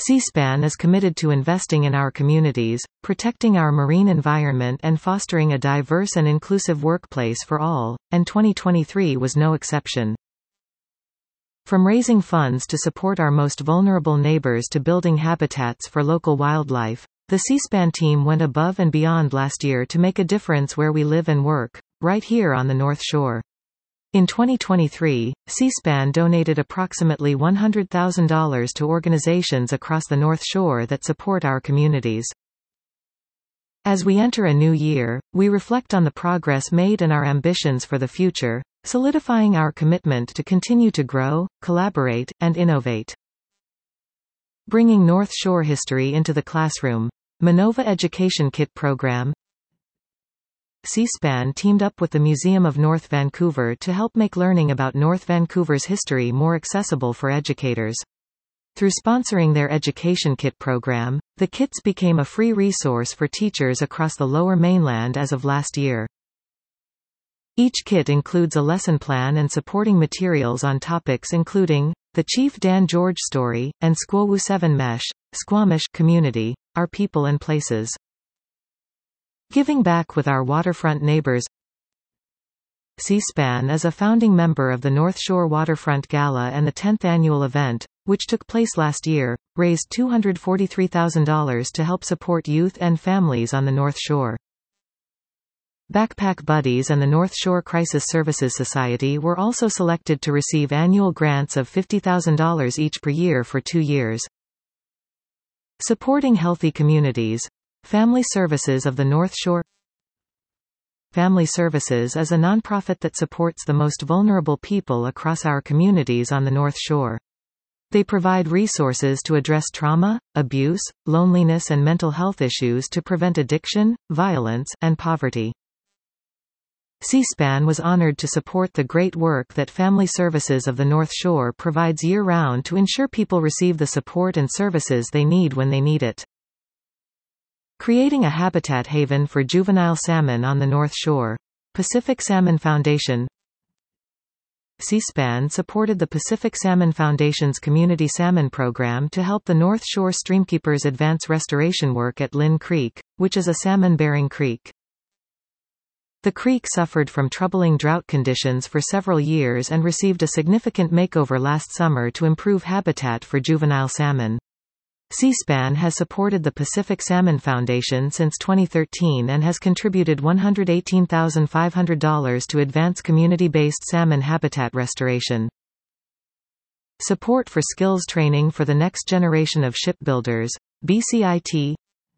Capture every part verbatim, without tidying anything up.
C-SPAN is committed to investing in our communities, protecting our marine environment and fostering a diverse and inclusive workplace for all, and twenty twenty-three was no exception. From raising funds to support our most vulnerable neighbors to building habitats for local wildlife, the C-SPAN team went above and beyond last year to make a difference where we live and work, right here on the North Shore. In twenty twenty-three, C-SPAN donated approximately one hundred thousand dollars to organizations across the North Shore that support our communities. As we enter a new year, we reflect on the progress made and our ambitions for the future, solidifying our commitment to continue to grow, collaborate, and innovate. Bringing North Shore history into the classroom. Manova Education Kit Program. C-SPAN teamed up with the Museum of North Vancouver to help make learning about North Vancouver's history more accessible for educators. Through sponsoring their Education Kit program, the kits became a free resource for teachers across the Lower Mainland as of last year. Each kit includes a lesson plan and supporting materials on topics including the Chief Dan George story, and Squaw seven Mesh, Squamish community, our people and places. Giving back with our waterfront neighbors. C-SPAN is a founding member of the North Shore Waterfront Gala, and the tenth annual event, which took place last year, raised two hundred forty-three thousand dollars to help support youth and families on the North Shore. Backpack Buddies and the North Shore Crisis Services Society were also selected to receive annual grants of fifty thousand dollars each per year for two years. Supporting healthy communities. Family Services of the North Shore. Family Services is a nonprofit that supports the most vulnerable people across our communities on the North Shore. They provide resources to address trauma, abuse, loneliness and mental health issues to prevent addiction, violence, and poverty. C-SPAN was honored to support the great work that Family Services of the North Shore provides year-round to ensure people receive the support and services they need when they need it. Creating a habitat haven for juvenile salmon on the North Shore. Pacific Salmon Foundation. C-SPAN supported the Pacific Salmon Foundation's Community Salmon Program to help the North Shore streamkeepers advance restoration work at Lynn Creek, which is a salmon-bearing creek. The creek suffered from troubling drought conditions for several years and received a significant makeover last summer to improve habitat for juvenile salmon. C-SPAN has supported the Pacific Salmon Foundation since twenty thirteen and has contributed one hundred eighteen thousand five hundred dollars to advance community-based salmon habitat restoration. Support for skills training for the next generation of shipbuilders. B C I T.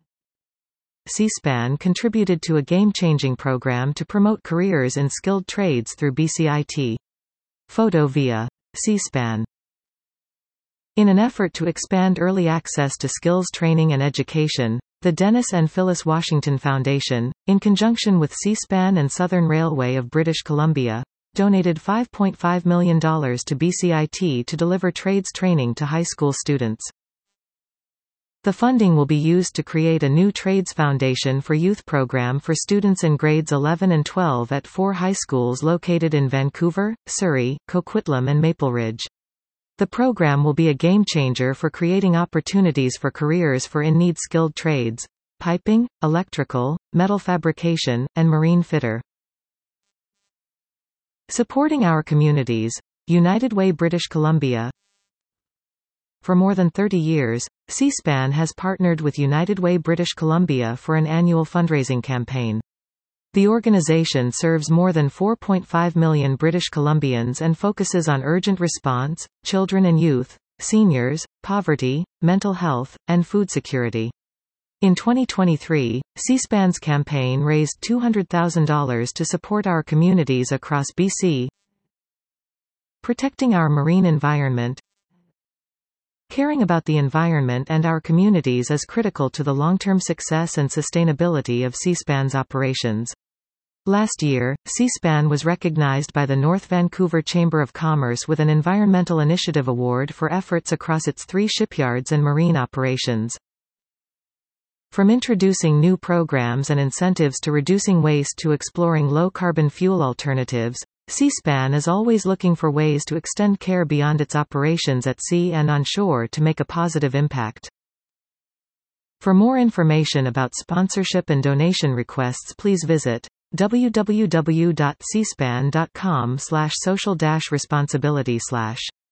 C-SPAN contributed to a game-changing program to promote careers in skilled trades through B C I T. Photo via C-SPAN. In an effort to expand early access to skills training and education, the Dennis and Phyllis Washington Foundation, in conjunction with C-SPAN and Southern Railway of British Columbia, donated five point five million dollars to B C I T to deliver trades training to high school students. The funding will be used to create a new Trades Foundation for Youth program for students in grades eleven and twelve at four high schools located in Vancouver, Surrey, Coquitlam and Maple Ridge. The program will be a game-changer for creating opportunities for careers for in-need skilled trades: piping, electrical, metal fabrication, and marine fitter. Supporting our communities. United Way British Columbia. For more than thirty years, C-SPAN has partnered with United Way British Columbia for an annual fundraising campaign. The organization serves more than four point five million British Columbians and focuses on urgent response, children and youth, seniors, poverty, mental health, and food security. In twenty twenty-three, C-SPAN's campaign raised two hundred thousand dollars to support our communities across B C. Protecting our marine environment. Caring about the environment and our communities is critical to the long-term success and sustainability of C-SPAN's operations. Last year, C-SPAN was recognized by the North Vancouver Chamber of Commerce with an Environmental Initiative Award for efforts across its three shipyards and marine operations. From introducing new programs and incentives to reducing waste to exploring low-carbon fuel alternatives, C-SPAN is always looking for ways to extend care beyond its operations at sea and on shore to make a positive impact. For more information about sponsorship and donation requests, please visit w w w dot c span dot com slash social dash responsibility slash